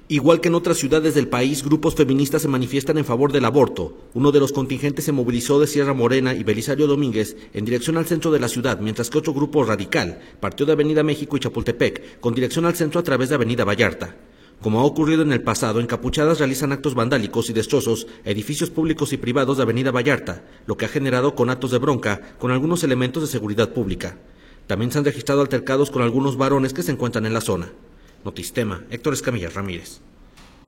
Igual que en otras ciudades del país, grupos feministas se manifiestan en favor del aborto. Uno de los contingentes se movilizó de Sierra Morena y Belisario Domínguez en dirección al centro de la ciudad, mientras que otro grupo radical partió de Avenida México y Chapultepec con dirección al centro a través de Avenida Vallarta. Como ha ocurrido en el pasado, encapuchadas realizan actos vandálicos y destrozos a edificios públicos y privados de Avenida Vallarta, lo que ha generado conatos de bronca con algunos elementos de seguridad pública. También se han registrado altercados con algunos varones que se encuentran en la zona. Notistema, Héctor Escamilla Ramírez.